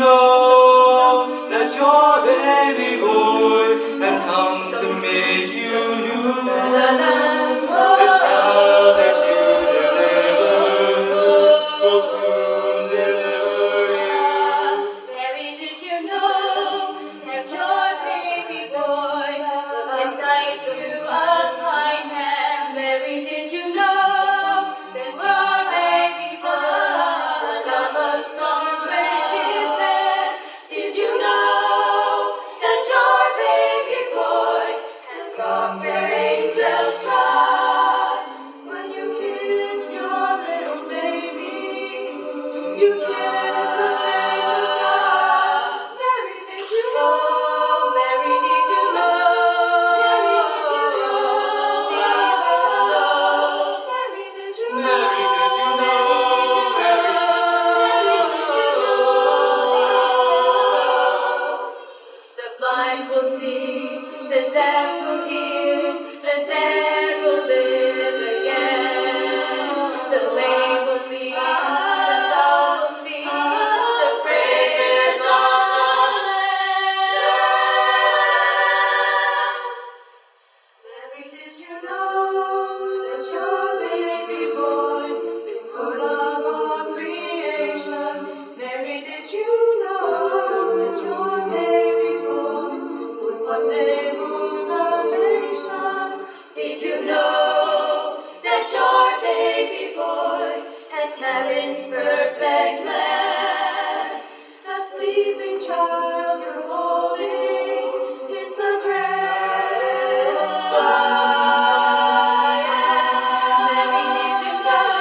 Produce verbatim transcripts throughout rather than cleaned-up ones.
know that your baby boy has come to make you new? The child that you delivered will soon deliver you. Mary, did you know that your baby boy will give sight to a blind man? Mary, did you know that your baby boy will come a song with his head? Did you know that your baby boy has songs where angels trod? When you kiss your little baby, you kiss the face of God. Mary, did you know? Mary, did you know? Mary, did you know? Mary, did you know? Mary, did you know? The blind will see, the deaf will hear, the dead will live again. The lame will leap, the dumb will speak, the praises of the Lamb. Mary, did you know that your baby boy is Lord of all creation? Mary, did you know that your baby boy would one day rule the nations? Did you know that your baby boy has heaven's perfect land? That sleeping child you're holding is the great I am. Mary, did you know?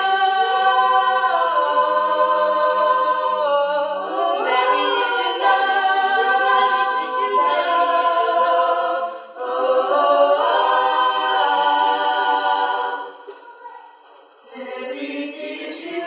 Mary, did you know? Did you know? Mary, did you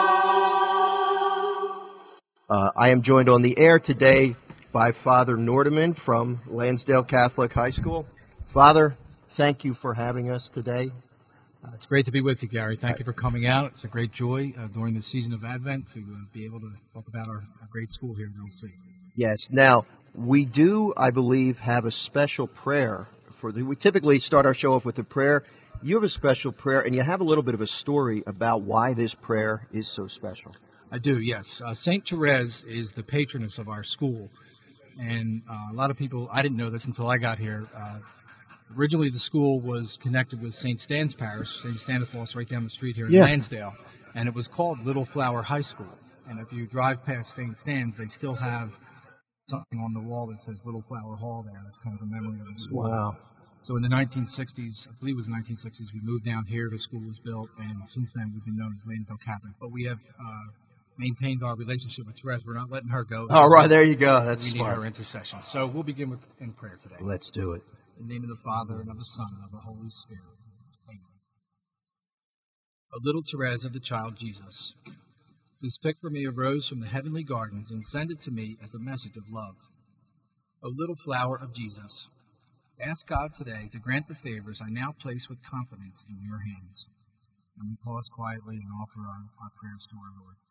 know? Uh, I am joined on the air today by Father Nordeman from Lansdale Catholic High School. Father, thank you for having us today. Uh, it's great to be with you, Gary. Thank you for coming out. It's a great joy uh, during the season of Advent to uh, be able to talk about our, our great school here at L C. Yes. Now, we do, I believe, have a special prayer for the. We typically start our show off with a prayer. You have a special prayer, and you have a little bit of a story about why this prayer is so special. I do, yes. Uh, Saint Therese is the patroness of our school, and uh, a lot of people, I didn't know this until I got here. Uh, originally, the school was connected with Saint Stan's Parish, Saint Stanislaus, right down the street here in Yeah. Lansdale, and it was called Little Flower High School. And if you drive past Saint Stan's, they still have something on the wall that says Little Flower Hall there. That's kind of a memory of the school. Wow. So in the nineteen sixties, I believe it was nineteen sixties, we moved down here, the school was built, and since then we've been known as Lansdale Catholic. But we have uh, maintained our relationship with Therese. We're not letting her go. All right, there you go. That's we smart. need her intercession. So we'll begin with in prayer today. Let's do it. In the name of the Father, and of the Son, and of the Holy Spirit. Amen. O little Therese of the child Jesus, please pick for me a rose from the heavenly gardens and send it to me as a message of love. O little flower of Jesus, ask God today to grant the favors I now place with confidence in your hands. And we pause quietly and offer our, our prayers to our Lord.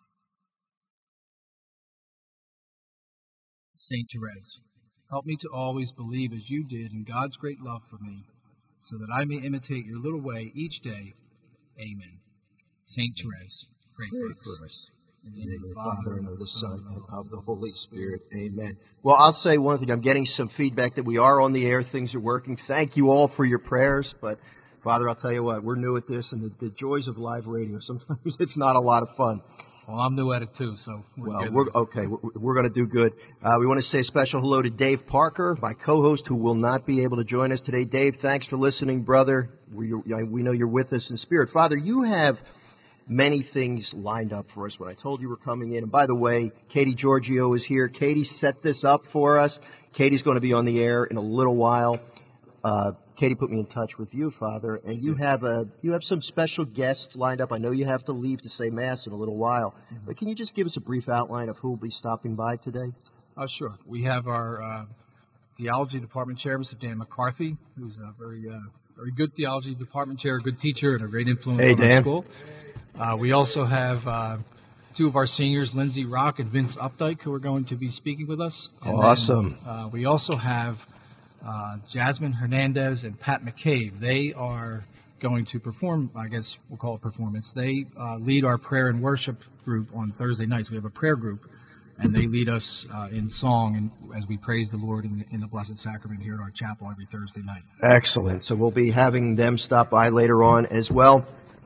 Saint Therese, help me to always believe as you did in God's great love for me, so that I may imitate your little way each day. Amen. Saint Therese, pray for us. In the name of the Father, and of the Son, and of the Holy Spirit. Amen. Well, I'll say one thing. I'm getting some feedback that we are on the air. Things are working. Thank you all for your prayers. But, Father, I'll tell you what, we're new at this, and the, the joys of live radio, sometimes it's not a lot of fun. Well, I'm new at it, too, so we're Well, good. we're, okay, we're, we're going to do good. Uh, we want to say a special hello to Dave Parker, my co-host, who will not be able to join us today. Dave, thanks for listening, brother. We, we know you're with us in spirit. Father, you have many things lined up for us when I told you we're coming in. And by the way, Katie Giorgio is here. Katie set this up for us. Katie's going to be on the air in a little while. Uh, Katie put me in touch with you, Father, and you have a you have some special guests lined up. I know you have to leave to say Mass in a little while, but can you just give us a brief outline of who will be stopping by today? Oh, sure. We have our uh, theology department chair, Mister Dan McCarthy, who's a very uh, very good theology department chair, a good teacher, and a great influence Hey, on Dan. our school. Uh, we also have uh, two of our seniors, Lindsay Rock and Vince Updike, who are going to be speaking with us. And Awesome. Then, uh, we also have uh, Jasmine Hernandez and Pat McCabe. They are going to perform, I guess we'll call it performance. They uh, lead our prayer and worship group on Thursday nights. We have a prayer group, and they lead us uh, in song and as we praise the Lord in the, in the Blessed Sacrament here at our chapel every Thursday night. Excellent. So we'll be having them stop by later on as well.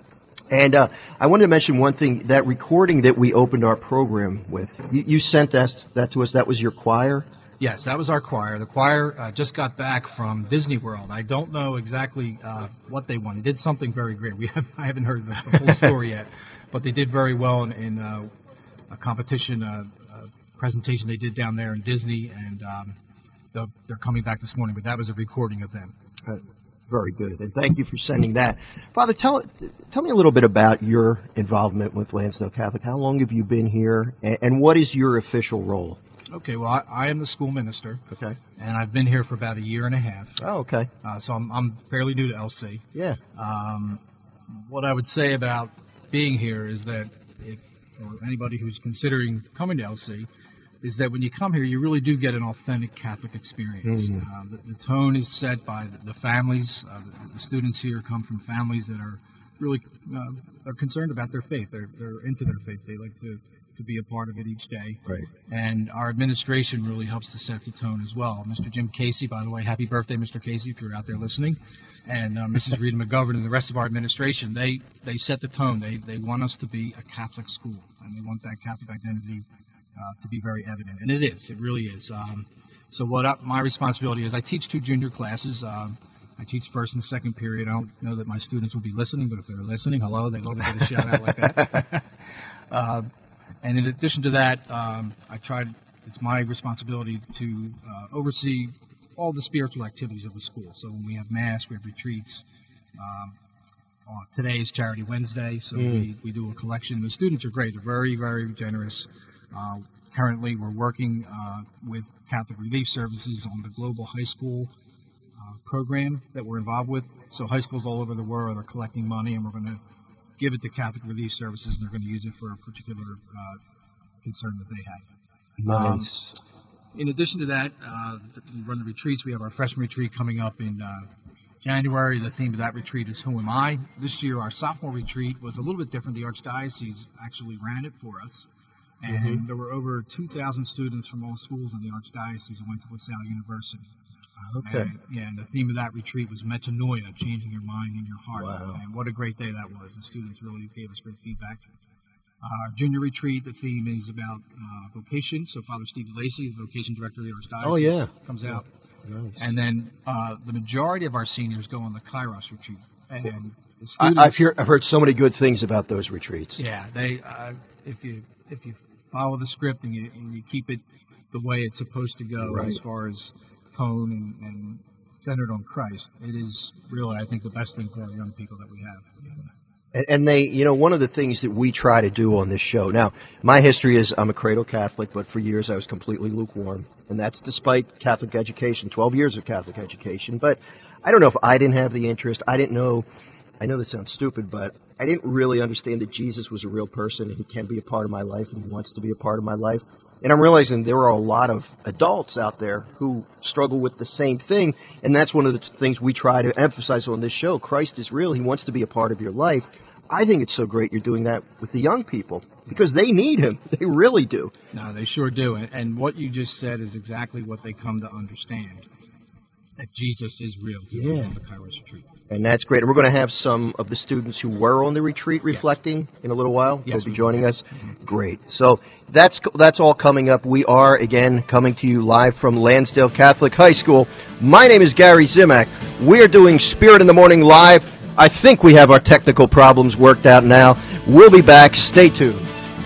And uh, I wanted to mention one thing, that recording that we opened our program with, you, you sent that, that to us, that was your choir? Yes, that was our choir. The choir uh, just got back from Disney World. I don't know exactly uh, what they won. They did something very great. We have, I haven't heard the, the whole story yet, but they did very well in, in uh, a competition uh, uh, presentation they did down there in Disney, and um, they're, they're coming back this morning, but that was a recording of them. Uh, very good, and thank you for sending that. Father, tell tell me a little bit about your involvement with Lansdale Catholic. How long have you been here, and, and what is your official role? Okay, well, I, I am the school minister. Okay. And I've been here for about a year and a half. Oh, okay. Uh, so I'm, I'm fairly new to L C. Yeah. Um, what I would say about being here is that if or anybody who's considering coming to L C, is that when you come here, you really do get an authentic Catholic experience. Mm-hmm. Uh, the, the tone is set by the, the families. Uh, the, the students here come from families that are really uh, are concerned about their faith. They're, they're into their faith. They like to to be a part of it each day. Right. And our administration really helps to set the tone as well. Mister Jim Casey, by the way, happy birthday, Mister Casey, if you're out there listening. And uh, Missus Rita McGovern and the rest of our administration, they, they set the tone. They, they want us to be a Catholic school, and they want that Catholic identity uh, to be very evident. And it is. It really is. Um, so what I, my responsibility is, I teach two junior classes. Um, I teach first and second period. I don't know that my students will be listening, but if they're listening, hello, they love to get a shout out like that. uh, And in addition to that, um, I tried, it's my responsibility to uh, oversee all the spiritual activities of the school. So when we have Mass, we have retreats. Um, uh, today is Charity Wednesday, so mm. we, we do a collection. The students are great. They're very, very generous. Uh, currently, we're working uh, with Catholic Relief Services on the Global High School uh, program that we're involved with. So high schools all over the world are collecting money, and we're going to give it to Catholic Relief Services, and they're going to use it for a particular uh, concern that they have. Nice. Um, in addition to that, uh, we run the retreats. We have our freshman retreat coming up in uh, January. The theme of that retreat is Who Am I? This year, our sophomore retreat was a little bit different. The Archdiocese actually ran it for us, and mm-hmm. there were over two thousand students from all schools in the Archdiocese who went to LaSalle University. Okay. And, yeah, and the theme of that retreat was metanoia, changing your mind and your heart. Wow. And what a great day that was. The students really gave us great feedback. Our uh, junior retreat, the theme is about uh, vocation. So Father Steve Lacey, the vocation director of the Archdiocese, oh, yeah. comes out. Nice. And then uh, the majority of our seniors go on the Kairos retreat. And the students, I, I've, hear, I've heard so many good things about those retreats. Yeah, they uh, if you if you follow the script and you, and you keep it the way it's supposed to go, right, as far as tone and, and centered on Christ, it is really, I think, the best thing for our young people that we have. And, and they, you know, one of the things that we try to do on this show, now, my history is I'm a cradle Catholic, but for years I was completely lukewarm, and that's despite Catholic education, twelve years of Catholic education, but I don't know if I didn't have the interest, I didn't know, I know this sounds stupid, but I didn't really understand that Jesus was a real person, and he can be a part of my life, and he wants to be a part of my life. And I'm realizing there are a lot of adults out there who struggle with the same thing, and that's one of the things we try to emphasize on this show. Christ is real. He wants to be a part of your life. I think it's so great you're doing that with the young people because they need him. They really do. No, they sure do. And, and what you just said is exactly what they come to understand, that Jesus is real. Yeah. On the Kairos retreat. And that's great. And we're going to have some of the students who were on the retreat reflecting yes. in a little while. Yes, They'll be joining us. Mm-hmm. Great. So that's that's all coming up. We are, again, coming to you live from Lansdale Catholic High School. My name is Gary Zimak. We're doing Spirit in the Morning live. I think we have our technical problems worked out now. We'll be back. Stay tuned.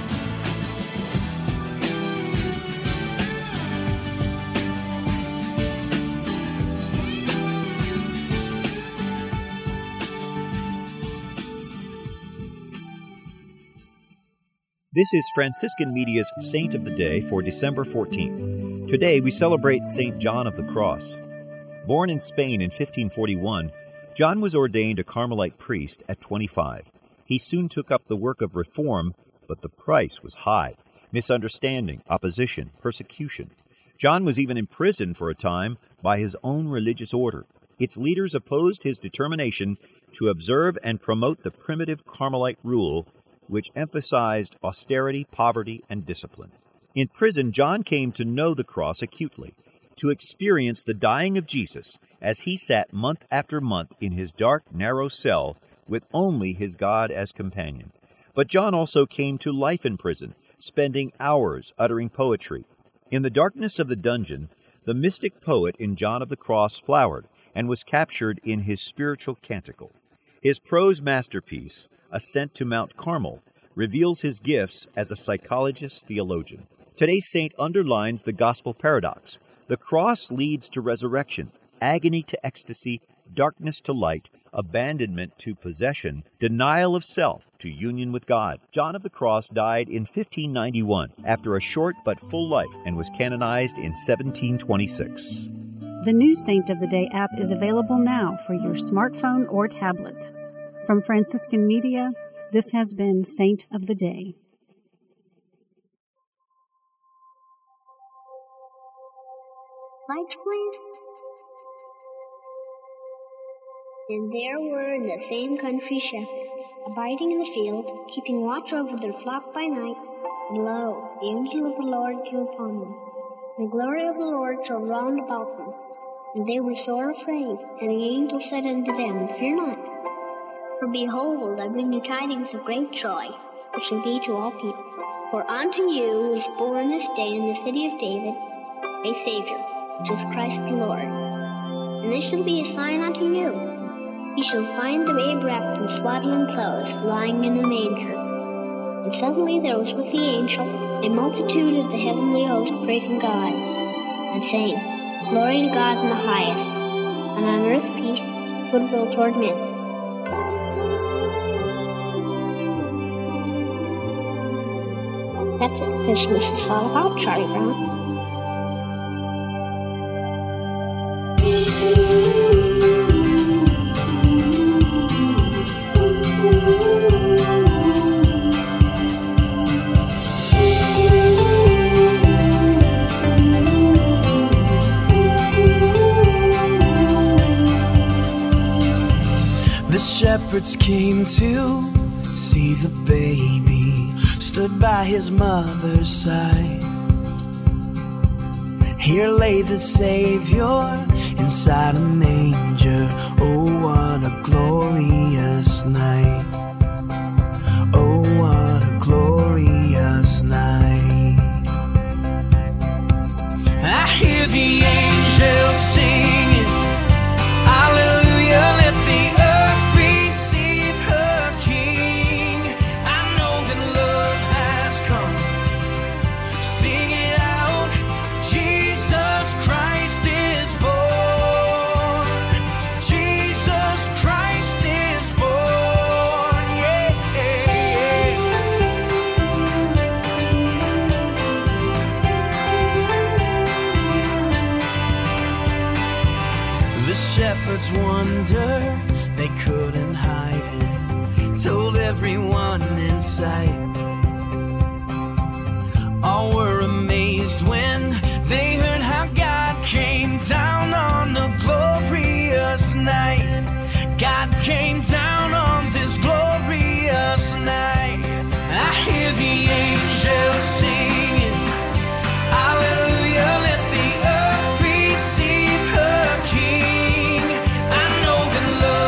This is Franciscan Media's Saint of the Day for December fourteenth. Today we celebrate Saint John of the Cross. Born in Spain in fifteen forty-one, John was ordained a Carmelite priest at twenty-five. He soon took up the work of reform, but the price was high. Misunderstanding, opposition, persecution. John was even imprisoned for a time by his own religious order. Its leaders opposed his determination to observe and promote the primitive Carmelite rule, which emphasized austerity, poverty, and discipline. In prison, John came to know the cross acutely, to experience the dying of Jesus as he sat month after month in his dark, narrow cell with only his God as companion. But John also came to life in prison, spending hours uttering poetry. In the darkness of the dungeon, the mystic poet in John of the Cross flowered and was captured in his spiritual canticle. His prose masterpiece, Ascent to Mount Carmel, reveals his gifts as a psychologist-theologian. Today's saint underlines the gospel paradox. The cross leads to resurrection, agony to ecstasy, darkness to light, abandonment to possession, denial of self to union with God. John of the Cross died in fifteen ninety-one after a short but full life and was canonized in seventeen twenty-six. The new Saint of the Day app is available now for your smartphone or tablet. From Franciscan Media, this has been Saint of the Day. Lights, please. And there were in the same country shepherds, abiding in the field, keeping watch over their flock by night. And lo, the angel of the Lord came upon them. And the glory of the Lord shone round about them. And they were sore afraid. And the angel said unto them, Fear not, for behold, I bring you tidings of great joy, which shall be to all people. For unto you is born this day in the city of David a Savior, which is Christ the Lord. And this shall be a sign unto you. You shall find the babe wrapped in swaddling clothes, lying in a manger. And suddenly there was with the angel a multitude of the heavenly host praising God, and saying, Glory to God in the highest, and on earth peace, goodwill toward men. That's what Christmas is all about, Charlie Brown. The shepherds came to see the baby, stood by his mother's side. Here lay the Savior inside a manger. Oh, what a glorious night. Oh, what a glorious night. I hear the angels singing, Hallelujah, let the earth receive her King. I know that love has come. Sing it out, Jesus Christ is born. Jesus Christ is born, yeah. The shepherds wonder, they couldn't hide it, told everyone in sight. All were amazed when they heard how God came down on a glorious night. God came down on this glorious night. I hear the angels singing, Hallelujah, let the earth receive her King. I know that love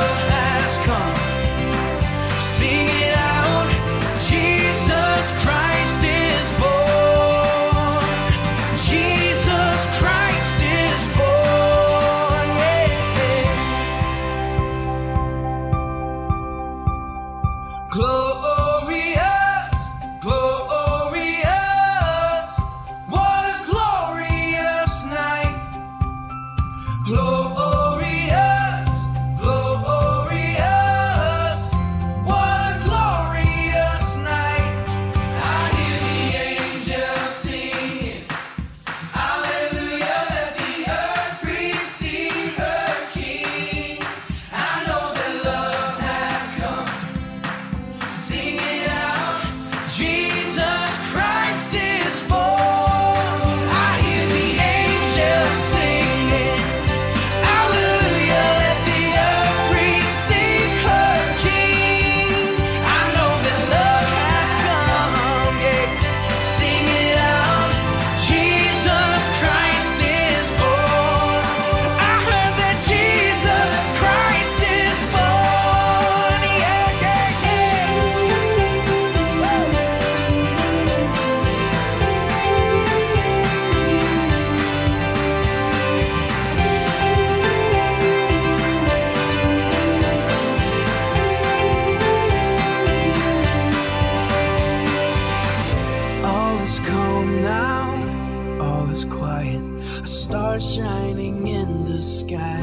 was quiet, a star shining in the sky.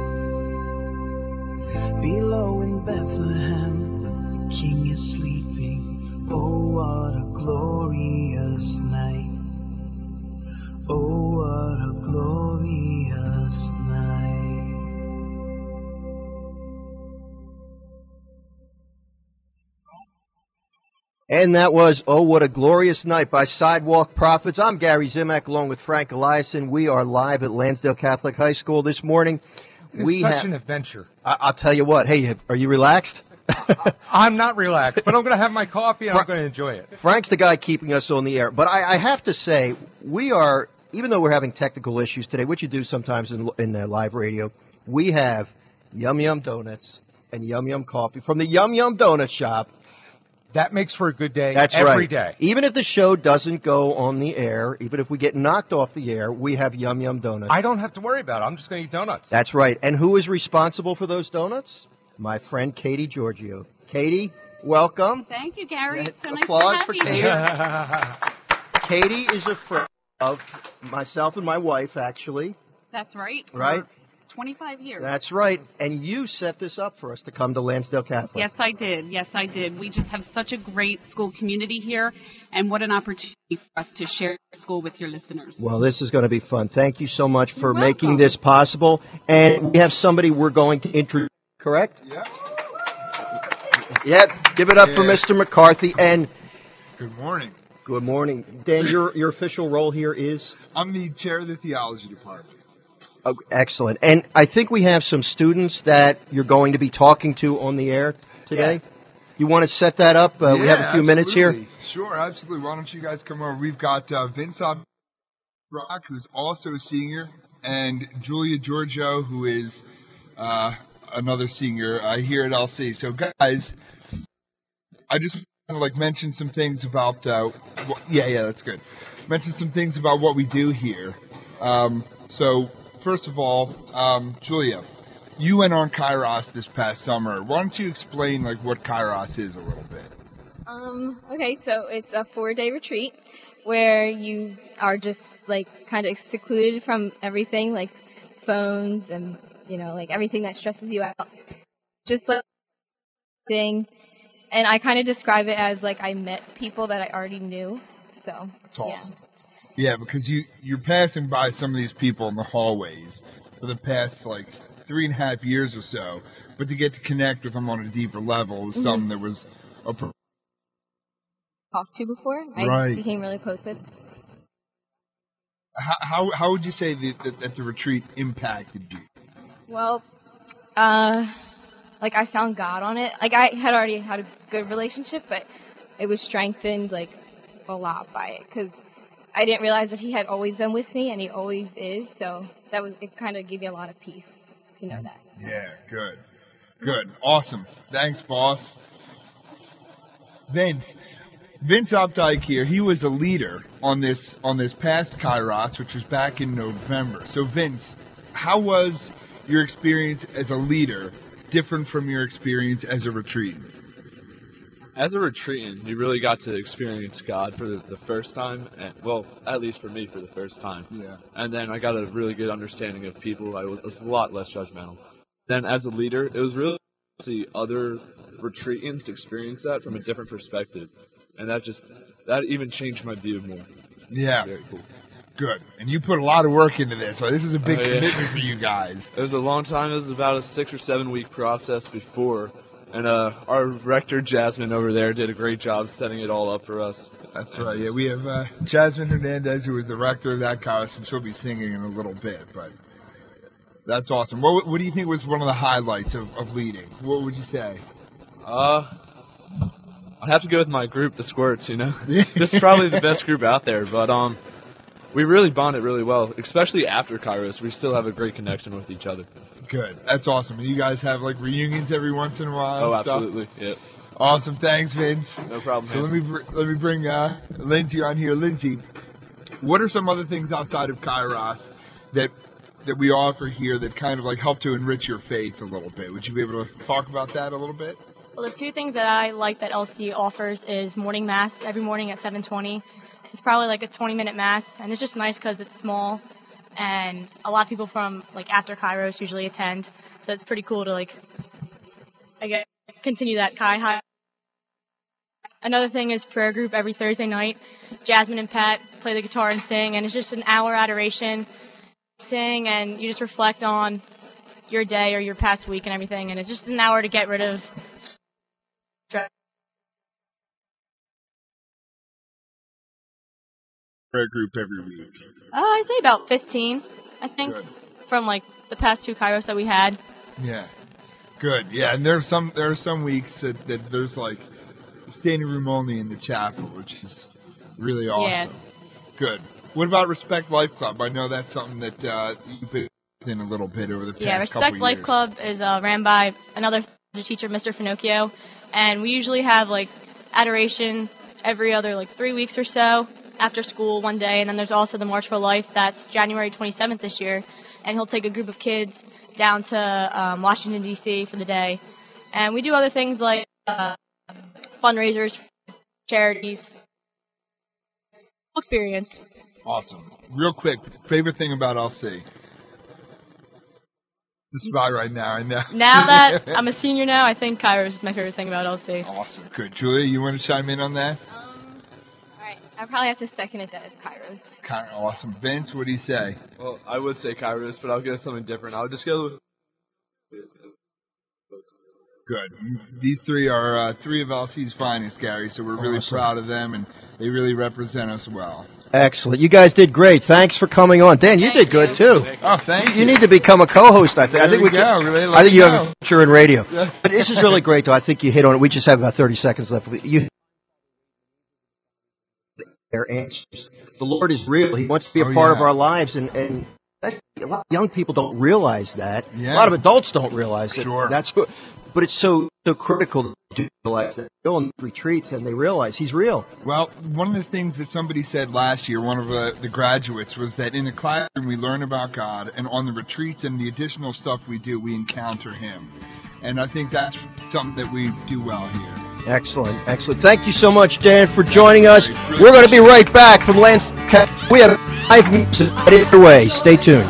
Below in Bethlehem, the king is sleeping. Oh, what a glorious night. Oh, what a glorious night. And that was Oh, What a Glorious Night by Sidewalk Prophets. I'm Gary Zimak along with Frank Eliason. We are live at Lansdale Catholic High School this morning. It's we such ha- an adventure. I- I'll tell you what. Hey, are you relaxed? I'm not relaxed, but I'm going to have my coffee and Fra- I'm going to enjoy it. Frank's the guy keeping us on the air. But I, I have to say, we are, even though we're having technical issues today, which you do sometimes in, in uh, live radio, we have Yum Yum Donuts and Yum Yum Coffee from the Yum Yum Donut Shop. That makes for a good day That's every right. day. Even if the show doesn't go on the air, even if we get knocked off the air, we have Yum Yum Donuts. I don't have to worry about it. I'm just going to eat donuts. That's right. And who is responsible for those donuts? My friend Katie Giorgio. Katie, welcome. Thank you, Gary. Yeah, It's so nice applause to have for you Katie. here. Katie is a friend of myself and my wife, actually. That's right. Right? For twenty-five years. That's right. And you set this up for us to come to Lansdale Catholic. Yes, I did. Yes, I did. We just have such a great school community here, and what an opportunity for us to share school with your listeners. Well, this is going to be fun. Thank you so much for You're making welcome. this possible. And we have somebody we're going to introduce, correct? Yeah. Yeah, give it up for Yeah. Mister McCarthy. And Good morning. good morning. Dan, your, your official role here is? I'm the chair of the theology department. Oh, excellent. And I think we have some students that you're going to be talking to on the air today. Yeah. You want to set that up? Uh, we have a few minutes here. absolutely. Sure, absolutely. Why don't you guys come over? We've got uh, Vince Rock, who's also a senior, and Julia Giorgio, who is uh, another senior uh, here at L C. So, guys, I just want to like mention some things about. Uh, wh- yeah, yeah, that's good. Mention some things about what we do here. Um, so. First of all, um, Julia, you went on Kairos this past summer. Why don't you explain like what Kairos is a little bit? Um, okay, so it's a four-day retreat where you are just like kind of secluded from everything, like phones and you know, like everything that stresses you out. Just like thing, and I kind of describe it as like I met people that I already knew. So That's awesome. Yeah. Yeah, because you, you're passing by some of these people in the hallways for the past, like, three and a half years or so. But to get to connect with them on a deeper level was Mhm. something that was a... Pro- talked to before, I Right. became really close with. how, how, how would you say that, that, that the retreat impacted you? Well, uh, like I found God on it. Like I had already had a good relationship, but it was strengthened, like, a lot by it. Because I didn't realize that he had always been with me, and he always is. So that was it. Kind of gave me a lot of peace to know that. So. Yeah, good. Good. Awesome. Thanks, boss. Vince. Vince Updike here, he was a leader on this on this past Kairos, which was back in November. So, Vince, how was your experience as a leader different from your experience as a retreatant? As a retreatant, you really got to experience God for the, the first time, and, well, at least for me, for the first time. Yeah. And then I got a really good understanding of people. I was, was a lot less judgmental. Then as a leader, it was really to see other retreatants experience that from a different perspective. And that just, that even changed my view more. Yeah. Very cool. Good. And you put a lot of work into this, so this is a big Oh, yeah. commitment for you guys. It was a long time. It was about a six or seven week process before. And uh, our rector, Jasmine, over there did a great job setting it all up for us. That's right. Yeah, we have uh, Jasmine Hernandez, who is the rector of that Kairos, and she'll be singing in a little bit. But that's awesome. What, what do you think was one of the highlights of, of leading? What would you say? Uh, I'd have to go with my group, the Squirts, you know. This is probably the best group out there. But um, we really bonded really well, especially after Kairos. We still have a great connection with each other. Good. That's awesome. And you guys have like reunions every once in a while? Oh, and stuff? absolutely. Yep. Awesome. Thanks, Vince. No problem. So let me br- let me bring uh, Lindsay on here. Lindsay, what are some other things outside of Kairos that that we offer here that kind of like help to enrich your faith a little bit? Would you be able to talk about that a little bit? Well, the two things that I like that L C offers is morning mass every morning at seven twenty. It's probably like a twenty minute mass, and it's just nice because it's small, and a lot of people from like after Kairos usually attend, so it's pretty cool to like, I guess, continue that Kai high. Another thing is prayer group every Thursday night. Jasmine and Pat play the guitar and sing, and it's just an hour adoration, sing, and you just reflect on your day or your past week and everything, and it's just an hour to get rid of stress. Prayer group every week. Uh, I say about fifteen, I think, Good. from like the past two Kairos that we had. Yeah, good. Yeah, and there's some there are some weeks that, that there's like standing room only in the chapel, which is really awesome. Yeah. Good. What about Respect Life Club? I know that's something that uh, you've been in a little bit over the past Yeah, couple Respect Life years. Club is uh, ran by another teacher, Mister Finocchio, and we usually have like adoration every other like three weeks or so after school one day, and then there's also the March for Life. That's January twenty-seventh this year, and he'll take a group of kids down to um, Washington, D C for the day, and we do other things like uh, fundraisers, charities, experience. Awesome. Real quick, favorite thing about L C? The spot right now, I know. Now that I'm a senior now, I think Kairos is my favorite thing about L C. Awesome. Good. Julia, you want to chime in on that? I probably have to second it that it's Kairos. Kind of awesome. Vince, what do you say? Well, I would say Kairos, but I'll go something different. I'll just go with Good. These three are uh, three of L C's finest, Gary, so we're really Awesome. proud of them, and they really represent us well. Excellent. You guys did great. Thanks for coming on. Dan, you did good, too. Oh, thank You need to become a co-host, I think. I There think we we go. can- Really let I think me you know. have a future in radio. Yeah. But this is really great, though. I think you hit on it. We just have about thirty seconds left. You their answers. The Lord is real. He wants to be a Oh, part yeah. of our lives, and, and that, a lot of young people don't realize that. Yeah. A lot of adults don't realize it. Sure. That's what, but it's so so critical to realize that. Go on retreats, and they realize He's real. Well, one of the things that somebody said last year, one of the, the graduates, was that in the classroom we learn about God, and on the retreats and the additional stuff we do, we encounter Him. And I think that's something that we do well here. Excellent, excellent. Thank you so much, Dan, for joining us. We're going to be right back from Lance. We have five minutes to get underway. Stay tuned.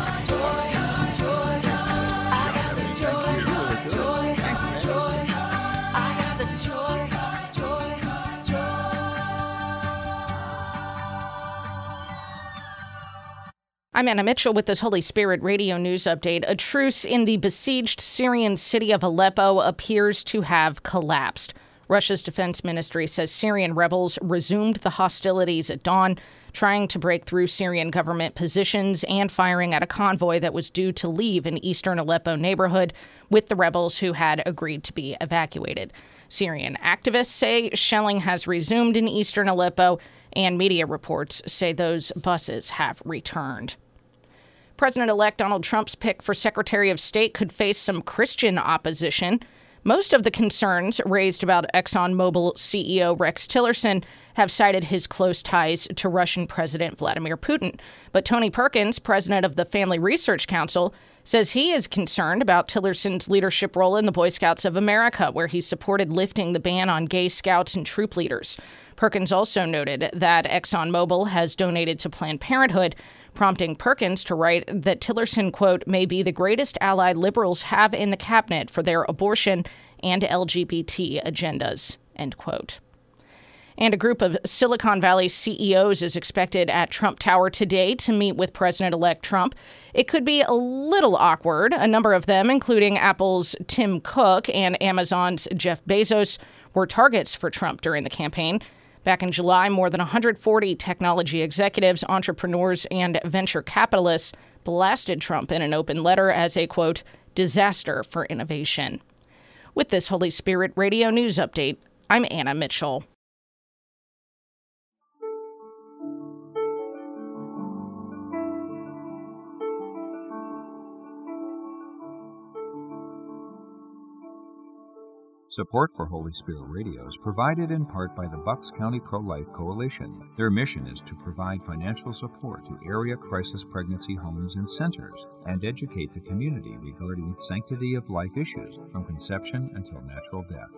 I'm Anna Mitchell with this Holy Spirit Radio News Update. A truce in the besieged Syrian city of Aleppo appears to have collapsed. Russia's defense ministry says Syrian rebels resumed the hostilities at dawn, trying to break through Syrian government positions and firing at a convoy that was due to leave an eastern Aleppo neighborhood with the rebels who had agreed to be evacuated. Syrian activists say shelling has resumed in eastern Aleppo, and media reports say those buses have returned. President-elect Donald Trump's pick for Secretary of State could face some Christian opposition. Most of the concerns raised about ExxonMobil C E O Rex Tillerson have cited his close ties to Russian President Vladimir Putin. But Tony Perkins, president of the Family Research Council, says he is concerned about Tillerson's leadership role in the Boy Scouts of America, where he supported lifting the ban on gay scouts and troop leaders. Perkins also noted that ExxonMobil has donated to Planned Parenthood, prompting Perkins to write that Tillerson, quote, may be the greatest ally liberals have in the cabinet for their abortion and L G B T agendas, end quote. And a group of Silicon Valley C E Os is expected at Trump Tower today to meet with President-elect Trump. It could be a little awkward. A number of them, including Apple's Tim Cook and Amazon's Jeff Bezos, were targets for Trump during the campaign. Back in July, more than one hundred forty technology executives, entrepreneurs, and venture capitalists blasted Trump in an open letter as a, quote, disaster for innovation. With this Holy Spirit Radio News Update, I'm Anna Mitchell. Support for Holy Spirit Radio is provided in part by the Bucks County Pro-Life Coalition. Their mission is to provide financial support to area crisis pregnancy homes and centers and educate the community regarding sanctity of life issues from conception until natural death.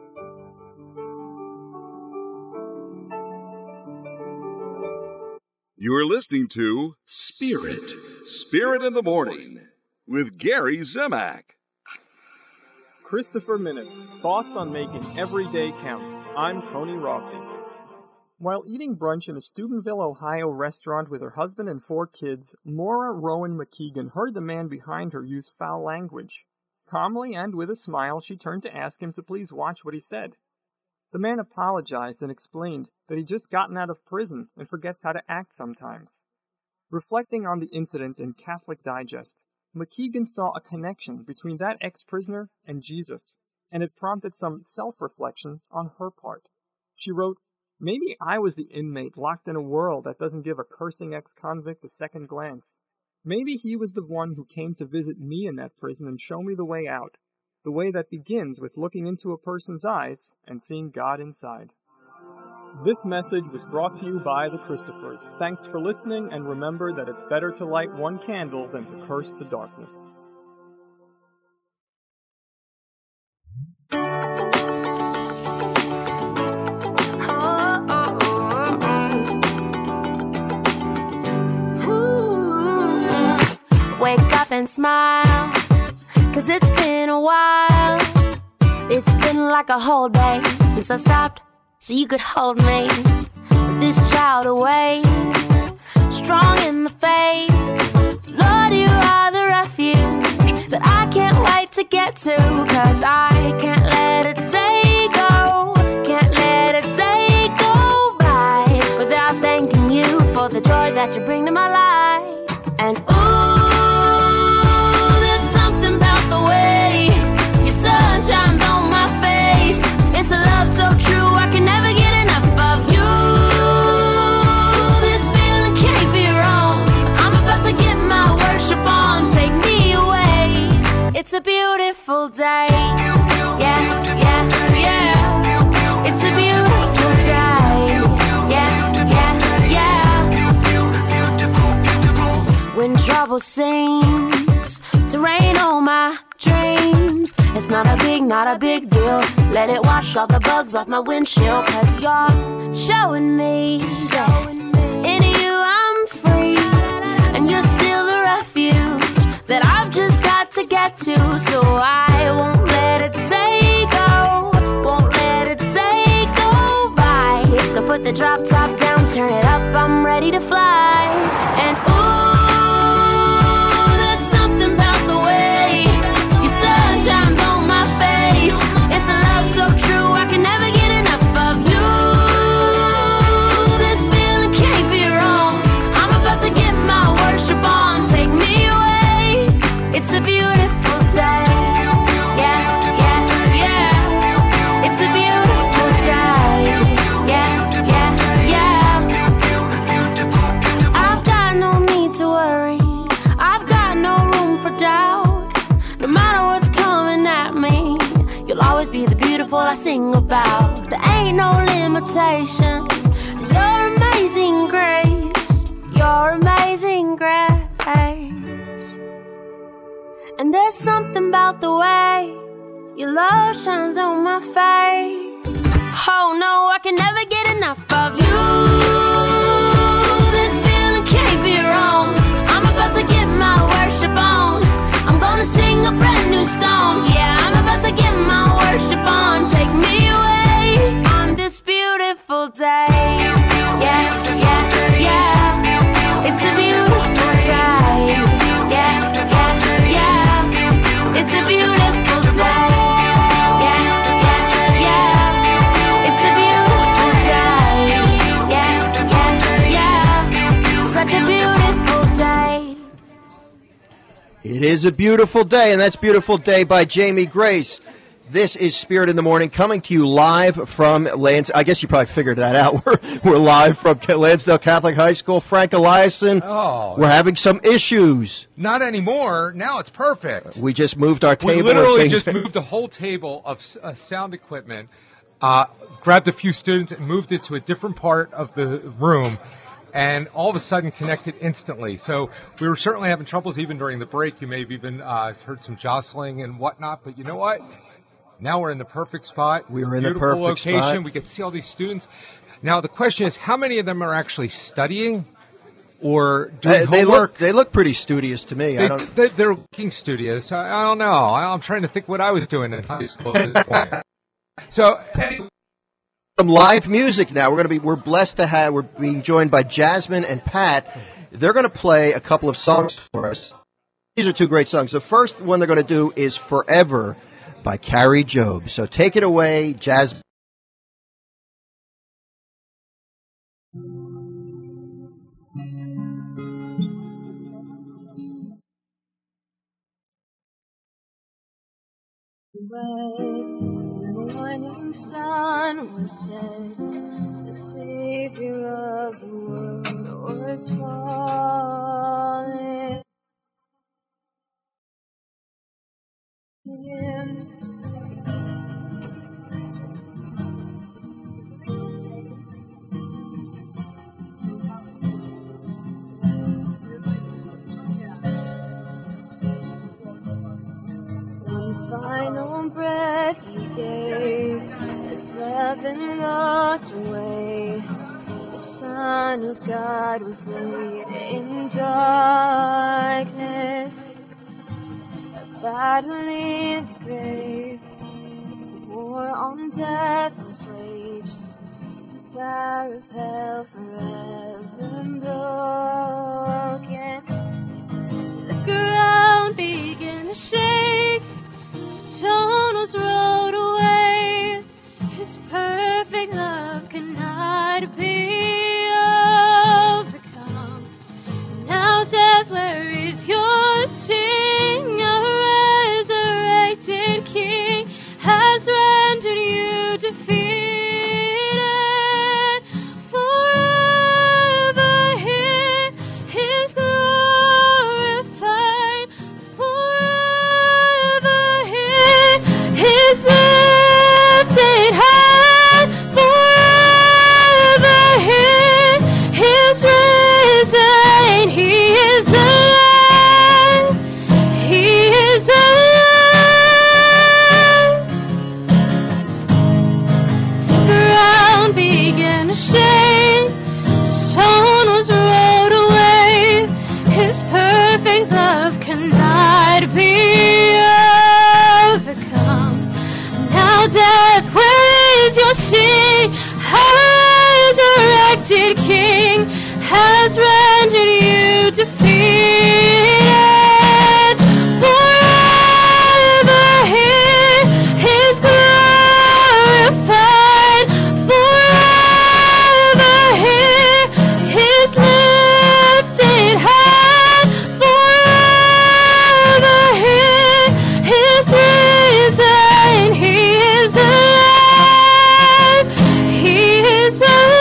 You are listening to Spirit, Spirit in the Morning with Gary Zimak. Christopher Minutes, thoughts on making every day count. I'm Tony Rossi. While eating brunch in a Steubenville, Ohio restaurant with her husband and four kids, Maura Rowan McKeegan heard the man behind her use foul language. Calmly and with a smile, she turned to ask him to please watch what he said. The man apologized and explained that he'd just gotten out of prison and forgets how to act sometimes. Reflecting on the incident in Catholic Digest, McKeegan saw a connection between that ex-prisoner and Jesus, and it prompted some self-reflection on her part. She wrote, "Maybe I was the inmate locked in a world that doesn't give a cursing ex-convict a second glance. Maybe he was the one who came to visit me in that prison and show me the way out, the way that begins with looking into a person's eyes and seeing God inside." This message was brought to you by the Christophers. Thanks for listening, and remember that it's better to light one candle than to curse the darkness. Wake up and smile, 'cause it's been a while. It's been like a whole day since I stopped so you could hold me. But this child awaits, strong in the faith. Lord, you are the refuge that I can't wait to get to, 'cause I can't let a day go, can't let a day go by without thanking you for the joy that you bring to my life. And ooh, shines on my face. It's a love so true, I can never get enough of you. This feeling can't be wrong. I'm about to get my worship on. Take me away. It's a beautiful day. Yeah, yeah, yeah. It's a beautiful day. Yeah, yeah, yeah. When trouble seems to rain on my dreams, it's not a big, not a big deal. Let it wash all the bugs off my windshield, 'cause you're showing me that in you I'm free, and you're still the refuge that I've just got to get to. So I won't let a day go, won't let a day go by. So put the drop top down, turn it up, I'm ready to fly. And ooh, shines on my face. It's a love so true, I can never get enough of you. This feeling can't be wrong. I'm about to get my worship on. Take me away. It's a beautiful day. Yeah, yeah, yeah. It's a beautiful day. Yeah, yeah, yeah. I've got no need to worry. I've got no room for doubt. No matter what's coming at me, you'll always be the beautiful I sing about. There ain't no limitations to your amazing grace, your amazing grace. And there's something about the way your love shines on my face. Oh no, I can never get enough of you. This feeling can't be wrong. I'm about to get my worship on. I'm gonna sing a brand new song. Yeah, I'm about to get my worship on. Take me away on this beautiful day. Yeah, yeah, yeah. It's a beautiful day. Yeah, yeah, yeah. It's a beautiful day. Yeah, yeah, yeah. It's a beautiful day. Yeah, yeah, yeah. Such a beautiful day. It is a beautiful day, and that's Beautiful Day by Jamie Grace. This is Spirit in the Morning, coming to you live from Lansdale. I guess you probably figured that out. We're, we're live from Lansdale Catholic High School. Frank Eliason, oh, we're having some issues. Not anymore. Now it's perfect. We just moved our table. We literally of just moved a whole table of uh, sound equipment, uh, grabbed a few students and moved it to a different part of the room, and all of a sudden connected instantly. So we were certainly having troubles even during the break. You may have even uh, heard some jostling and whatnot, but you know what? Now we're in the perfect spot. We were in Beautiful the perfect location. spot. We can see all these students. Now the question is, how many of them are actually studying? or doing They, they homework. look they look pretty studious to me. They, I don't. they, they're looking studious. I, I don't know. I, I'm trying to think what I was doing in high school at this point. So, anyway, Some live music now. We're going to be. We're blessed to have. We're being joined by Jasmine and Pat. They're going to play a couple of songs for us. These are two great songs. The first one they're going to do is "Forever" by Carrie Job. So take it away, Jasmine. When the morning sun was set, the Savior of the world was falling. Him. One final breath he gave as heaven looked away. The Son of God was laid in darkness, a battle in the grave. War on death was waged, the power of hell forever broken. The ground began to shake, stone was rolled away. His perfect love cannot be overcome. Now death, where is your sting? A resurrected King has rendered you defeated. Forever he is glorified. Forever he is lifted high. Forever he is risen. He is alive. He is alive. The ground began to shake, stone was rolled away. His perfect love cannot be overcome. Now death, where is your sting? Our resurrected King has rendered you defeated. Forever he is glorified. Forever he is lifted high. Forever he is risen. He is alive. He is alive.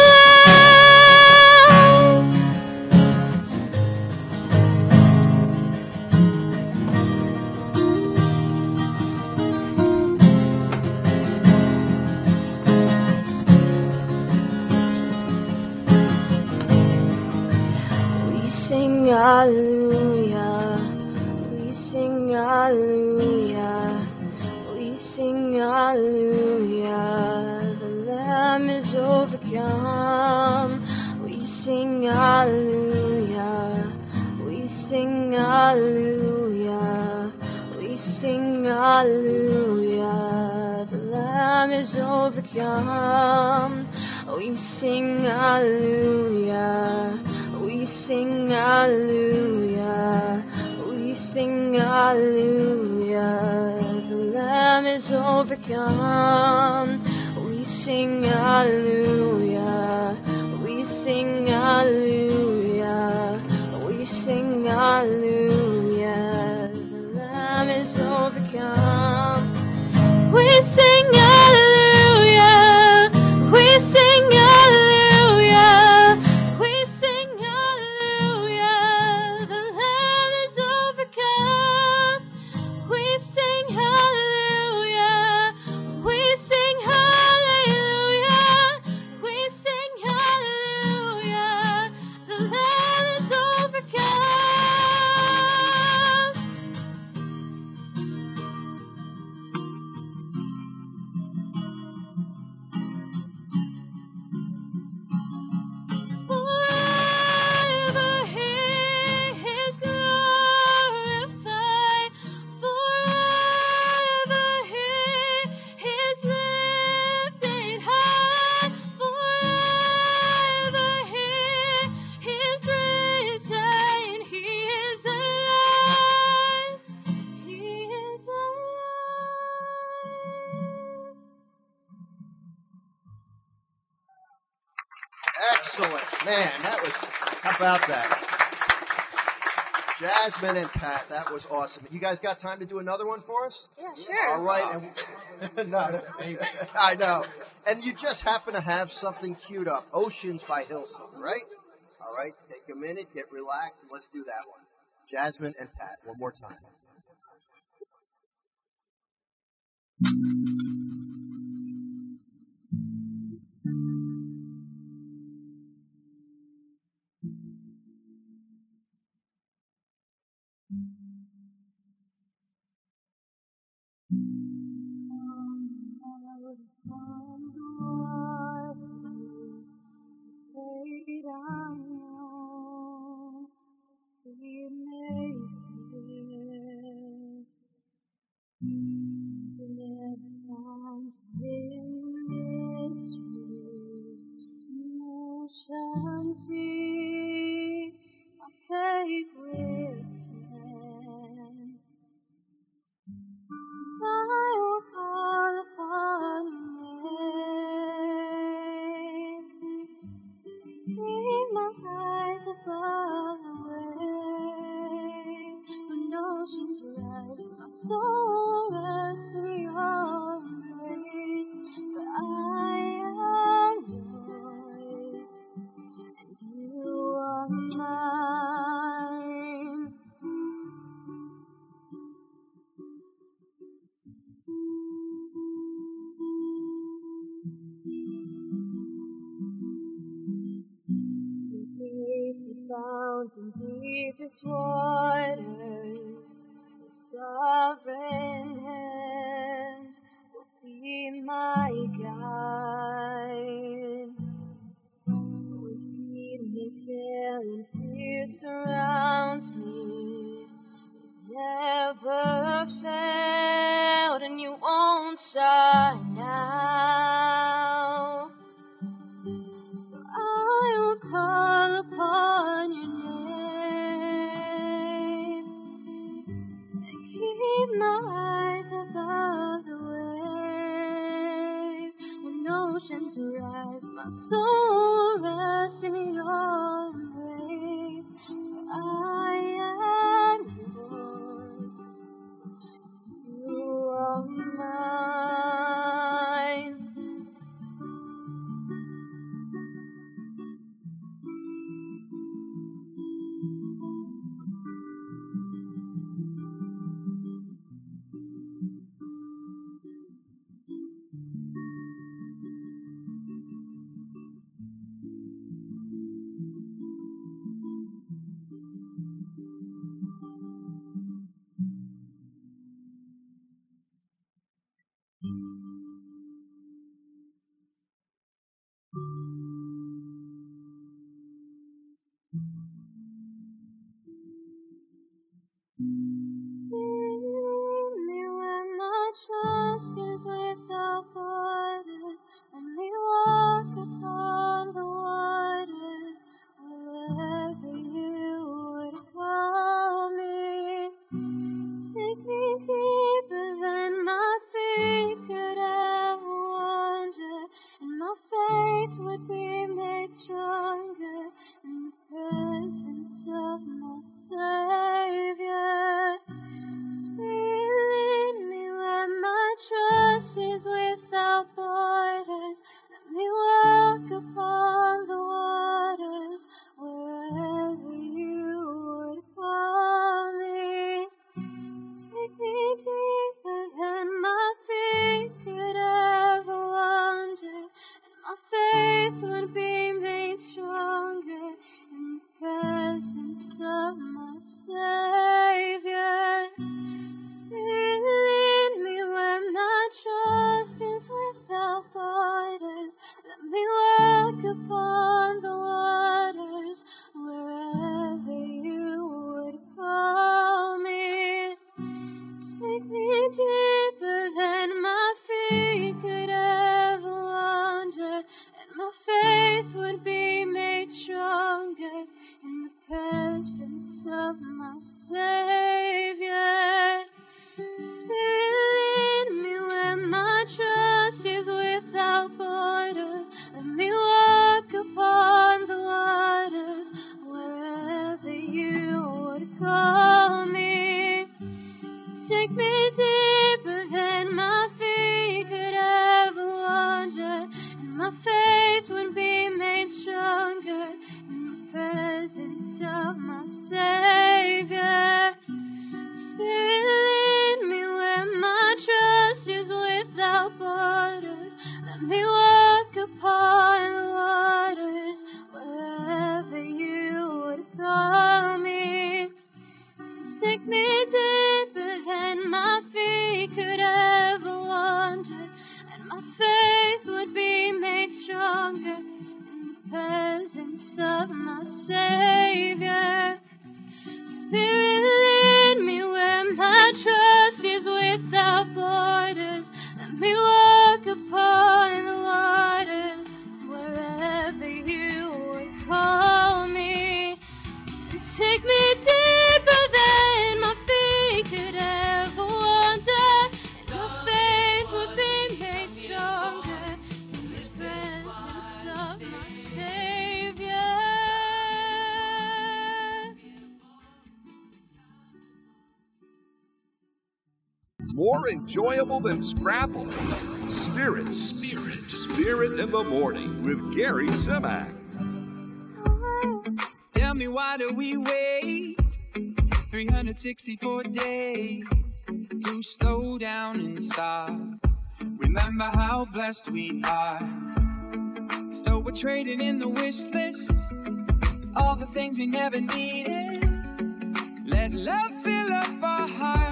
We sing hallelujah, we sing hallelujah, we sing hallelujah. The Lamb is overcome. We sing hallelujah, we sing hallelujah, we sing hallelujah. The Lamb is overcome. We sing hallelujah. We sing hallelujah, we sing hallelujah. The Lamb is overcome. We sing hallelujah, we sing hallelujah, we sing hallelujah. The Lamb is overcome. We sing hallelujah, we sing hallelujah, we sing hallelujah. The Lamb is overcome. We sing hallelujah, we sing hallelujah, we sing hallelujah. The Lamb is overcome. Forever Man, that was, how about that? Jasmine and Pat, that was awesome. You guys got time to do another one for us? Yeah, sure. All right. And, no, no, I know. And you just happen to have something queued up. Oceans by Hillsong, right? All right, take a minute, get relaxed, and let's do that one. Jasmine and Pat, one more time. See my faith listen. I will call upon your name. Keep my eyes above the waves. When oceans rise, my soul rests in your embrace. For I am yours, and you are mine. Grace abounds in deepest waters. The sovereign hand will be my guide. When feet may fail and fear surrounds me, you've never failed and you won't start now. So I will call upon your name and keep my eyes above the waves. When oceans rise, my soul rests in your embrace. For I am yours, you are mine. Lead me where my trust is without borders. Let me walk upon the waters wherever you would call me. Take me deeper than my feet could ever wander, and my faith would be made stronger in the presence of my Savior. Spirit, lead me where my trust is without borders. Let me walk upon the waters wherever you would call me. Take me deeper than my feet could ever wander, and my faith would be made stronger in the presence of my Savior. Spirit, lead me where my trust is without borders. Let me walk upon the waters wherever you would call me. Take me deeper than my feet could ever wander, and my faith would be made stronger in the presence of my Savior. Spirit, lead me where my trust is without borders. Let me walk upon the water my faith would be made stronger in the presence of my Savior. Spirit, lead me where my trust is without borders. Let me walk upon the waters wherever you would call me. Take me deeper than my feet could ever wander, and my faith would be made stronger in the presence of my Savior. Spirit, lead me where my trust is without borders. Let me walk upon the waters wherever you would call me. And take me deeper than my feet could ever wander, and my faith would be made stronger in the presence of my Savior. More enjoyable than Scrabble. Spirit, Spirit, Spirit in the Morning with Gary Zimak. Tell me, why do we wait three hundred sixty-four days to slow down and stop? Remember how blessed we are. So we're trading in the wish list all the things we never needed. Let love fill up our hearts.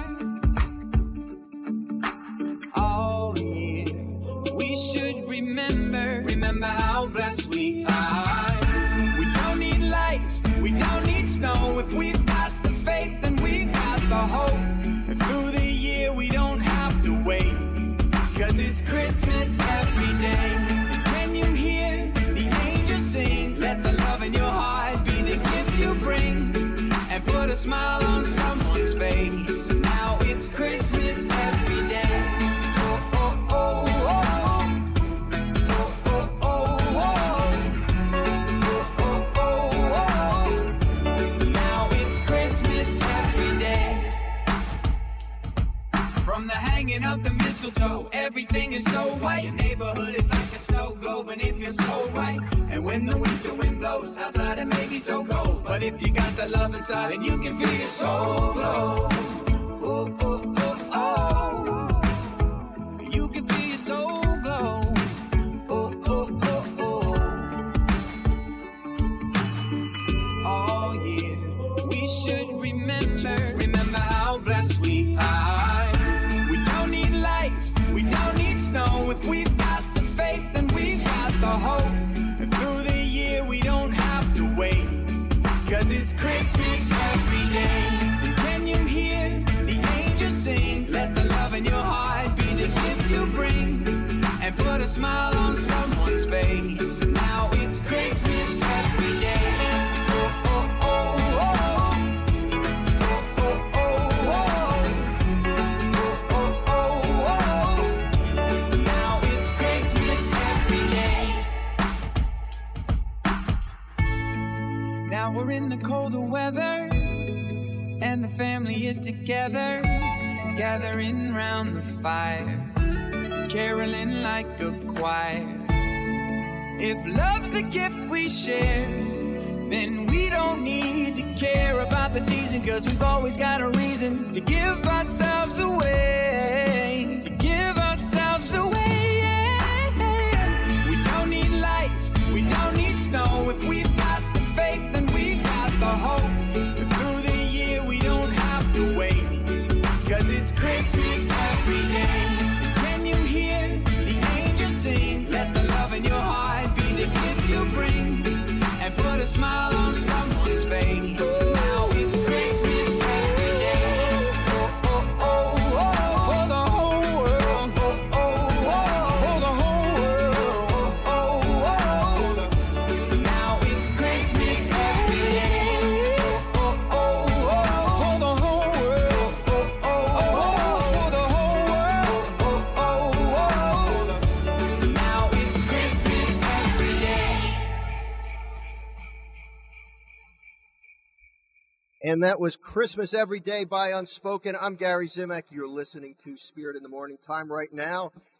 All year we should remember, remember how blessed we are. We don't need lights, we don't need snow. If we've got the faith, then we've got the hope. And through the year we don't have to wait, 'cause it's Christmas every day. And when you hear the angels sing, let the love in your heart be the gift you bring, and put a smile on someone's face. Now it's Christmas every day. Oh, oh, oh, oh. Oh, oh, oh, oh. Oh, oh, oh, oh. Now it's Christmas every day. From the hanging of the mistletoe, everything is so white. Your neighborhood is like a snow globe, and it feels so right. And when the winter wind blows, outside it may be so cold, but if you got the love inside, then you can feel your soul glow. Oh, oh, oh, oh. You can feel your soul glow. Oh, oh, oh, oh. Oh, yeah. We should remember, remember how blessed we are. We don't need lights, we don't need snow. If we've got the faith, then we've got the hope. And through the year we don't have to wait, 'cause it's Christmas every day. And when you hear the angels sing, let the love in your heart be the gift you bring, and put a smile on someone's face. Now it's Christmas every day. Oh, oh, oh, oh. Oh, oh, oh, oh. Oh, oh, oh, oh. Now it's Christmas every day. Now we're in the colder weather, and the family is together, gathering round the fire, caroling like a choir. If love's the gift we share, then we don't need to care about the season, 'cause we've always got a reason to give ourselves away, to give ourselves away, yeah. We don't need lights, we don't need snow. If we've got the faith, then we've got the hope. If through the year we don't have to wait, 'cause it's Christmas every day. And when you hear the angels sing, let the love in your heart be the gift you bring, and put a smile on someone's face. Now it's Christmas every day. Oh, oh, oh, oh. For the whole world. Oh, oh, oh. For the whole world. Oh, oh, oh. For the... Now it's Christmas every day. Oh, oh, oh, oh. For the whole world. Oh, oh, oh. For the whole world. Oh, oh, oh. For the... Now it's Christmas every day. And that was Christmas Every Day by Unspoken. I'm Gary Zimak. You're listening to Spirit in the Morning. Time right now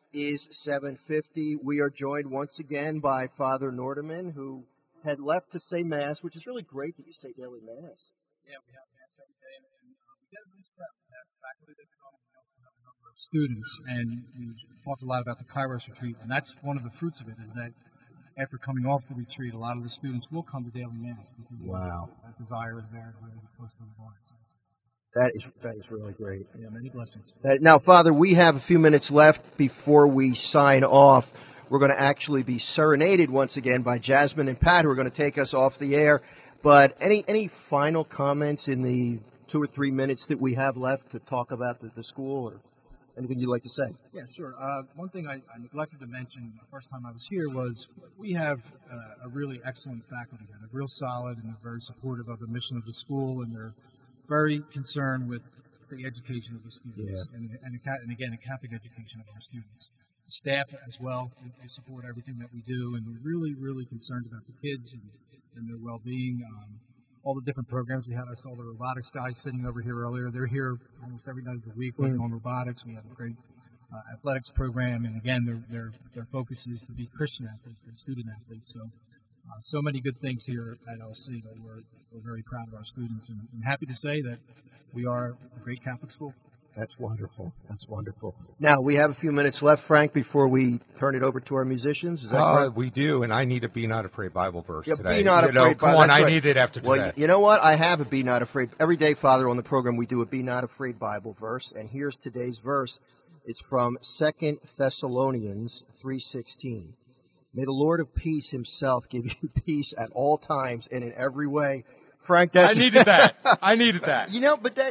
is seven fifty. We are joined once again by Father Nordeman, who had left to say Mass, which is really great that you say daily Mass. Yeah, we have Mass every day, and, and uh, we get a nice crowd. We have faculty that come, and we also have a number of students, and we talked a lot about the Kairos retreat, and that's one of the fruits of it, is that after coming off the retreat, a lot of the students will come to daily Mass. Wow. That desire is there to really be close to the Lord. That is that is really great. Yeah, many blessings. Uh, now, Father, we have a few minutes left before we sign off. We're going to actually be serenaded once again by Jasmine and Pat, who are going to take us off the air. But any any final comments in the two or three minutes that we have left to talk about the, the school, or anything you'd like to say? Yeah, sure. Uh, one thing I, I neglected to mention the first time I was here was we have uh, a really excellent faculty here. They're real solid and they're very supportive of the mission of the school, and they're very concerned with the education of the students, Yeah. and, and, and again, the Catholic education of our students. The staff as well, they, they support everything that we do, and we're really, really concerned about the kids and, and their well-being. Um, all the different programs we have. I saw the robotics guys sitting over here earlier. They're here almost every night of the week working Mm. on robotics. We have a great uh, athletics program, and again, their, their, their focus is to be Christian athletes and student athletes. So Uh, so many good things here at L C that we're, we're very proud of our students, and I'm happy to say that we are a great Catholic school. That's wonderful. That's wonderful. Now, we have a few minutes left, Frank, before we turn it over to our musicians. Is that Uh, correct? we do, and I need a Be Not Afraid Bible verse Yeah, today. Be Not You know, Afraid come Bible. on, That's I right. need it after Well, today. you know what? I have a Be Not Afraid. Every day, Father, on the program, we do a Be Not Afraid Bible verse, and here's today's verse. It's from Second Thessalonians three sixteen. May the Lord of peace himself give you peace at all times and in every way. Frank, that's... I needed that. I needed that. You know, but that...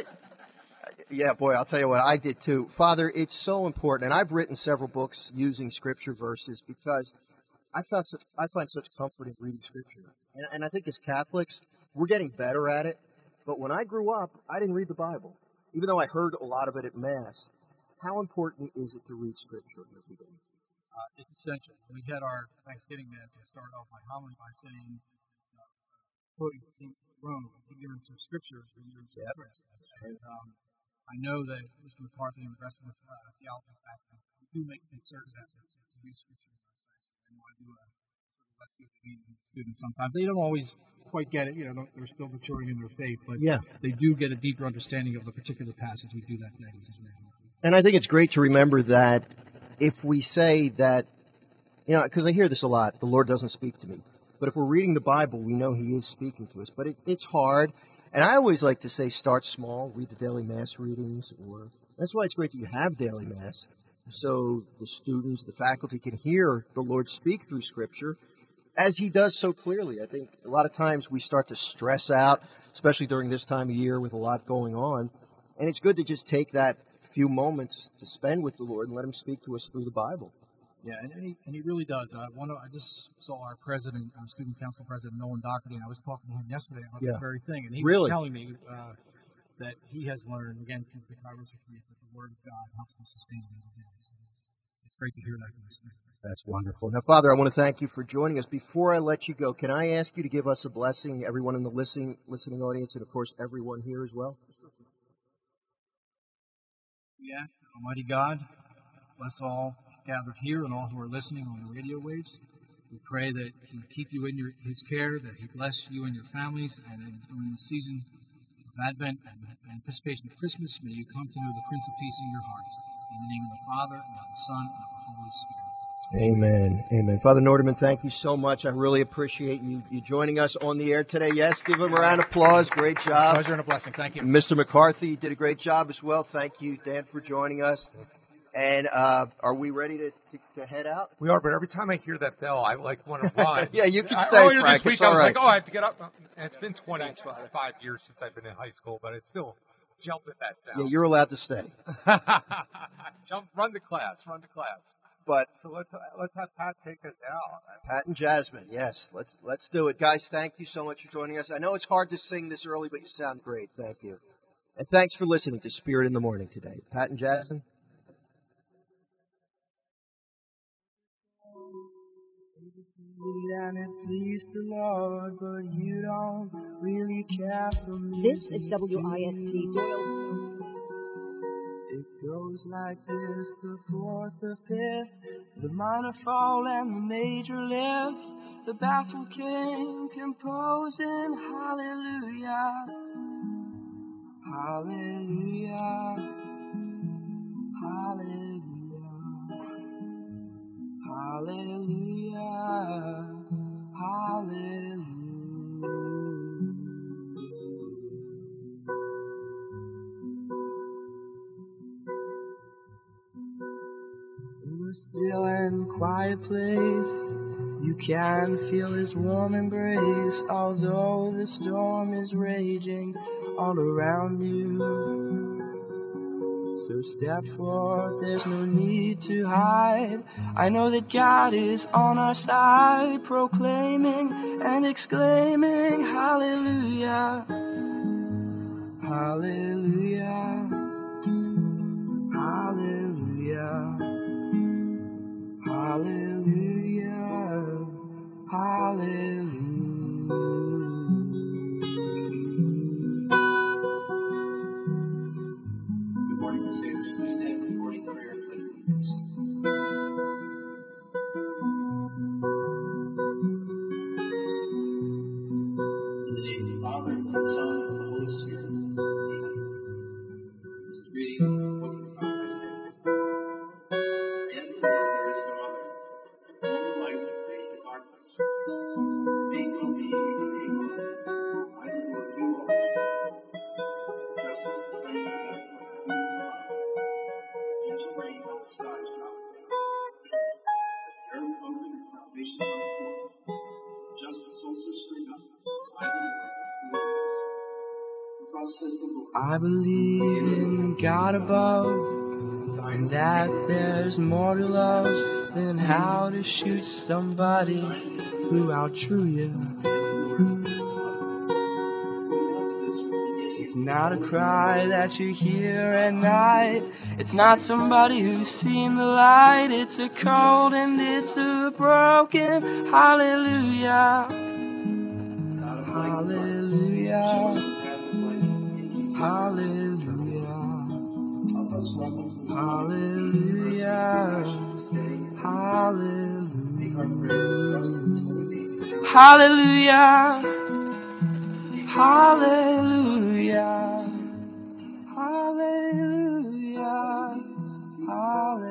Yeah, boy, I'll tell you what, I did too. Father, it's so important, and I've written several books using Scripture verses because I found such, I find such comfort in reading Scripture. And, and I think as Catholics, we're getting better at it. But when I grew up, I didn't read the Bible, even though I heard a lot of it at Mass. How important is it to read Scripture every day? Uh, it's essential. We had our Thanksgiving Mass. I started off my homily by saying, uh, quoting Saint Rome, ignorance of Scripture is ignorance of Christ. And um, I know that Mister McCarthy and the rest of the uh, theology faculty do make concerted efforts to use Scripture. And I do a sort of let's see what they mean to students sometimes. They don't always quite get it. You know, they're still maturing in their faith, but Yeah. they do get a deeper understanding of the particular passage we do that day, which is very helpful. And I think it's great to remember that if we say that, you know, because I hear this a lot, the Lord doesn't speak to me. But if we're reading the Bible, we know He is speaking to us. But it, it's hard. And I always like to say start small, read the daily Mass readings. Or that's why it's great that you have daily Mass, so the students, the faculty can hear the Lord speak through Scripture, as He does so clearly. I think a lot of times we start to stress out, especially during this time of year with a lot going on. And it's good to just take that few moments to spend with the Lord and let Him speak to us through the Bible. Yeah, and, and, he, and he really does. Uh, one of, I just saw our president, our student council president, Nolan Doherty, and I was talking to him yesterday about Yeah. the very thing. And he Really? was telling me uh, that he has learned, again, since the Kairos retreat, that the Word of God helps to sustain him every day. So it's, it's great to hear that from us. That's wonderful. Now, Father, I want to thank you for joining us. Before I let you go, can I ask you to give us a blessing, everyone in the listening, listening audience, and, of course, everyone here as well? We ask that Almighty God bless all gathered here and all who are listening on the radio waves. We pray that He keep you in your, His care, that He bless you and your families, and in, during the season of Advent and anticipation of Christmas, may you come to know the Prince of Peace in your hearts. In the name of the Father, and of the Son, and of the Holy Spirit. Amen. Amen. Father Nordeman, thank you so much. I really appreciate you, you joining us on the air today. Yes, give him a round of applause. Great job. Pleasure and a blessing. Thank you. Mister McCarthy did a great job as well. Thank you, Dan, for joining us. And uh, are we ready to, to, to head out? We are, but every time I hear that bell, I like want to run. Yeah, you can I- stay, Earlier Frank. this week, It's I all was right. like, oh, I have to get up. And it's been twenty-five years since I've been in high school, but I still jump at that sound. Yeah, you're allowed to stay. Jump, run to class, run to class. But so let's let's have Pat take us out. Pat and Jasmine, yes, let's let's do it, guys. Thank you so much for joining us. I know it's hard to sing this early, but you sound great. Thank you, and thanks for listening to Spirit in the Morning today. Pat and Jasmine. And it pleased the Lord, but you don't really care for me. This is W I S P Doyle. It goes like this, the fourth, the fifth, the minor fall and the major lift, the baffled king composing hallelujah, hallelujah, hallelujah, hallelujah, hallelujah. In a still and quiet place, you can feel his warm embrace, although the storm is raging all around you. So step forth, there's no need to hide. I know that God is on our side, proclaiming and exclaiming, hallelujah, hallelujah, hallelujah, hallelujah, hallelujah. Good morning, Crusaders. Please stand for morning prayer and pledge allegiance. In the name of the Father, and of the Son, and of the Holy Spirit. Amen. This is reading from the book of the prophet Isaiah. And the Lord there is no other. All the light that created the darkness. Make no being and create one. I, the Lord, do all things. Justice the sun and the heaven from the moon and the gentle rain on the skies drop down. The earth open and salvation on its floor. Justice also spring up. I, the Lord, do all things. Because says the Lord, I believe in God above, and that there's more to love than how to shoot somebody who outdrew you. It's not a cry that you hear at night. It's not somebody who's seen the light. It's a cold and it's a broken hallelujah. Hallelujah. Hallelujah. Hallelujah. Hallelujah. Hallelujah. Hallelujah. Hallelujah. Hallelujah.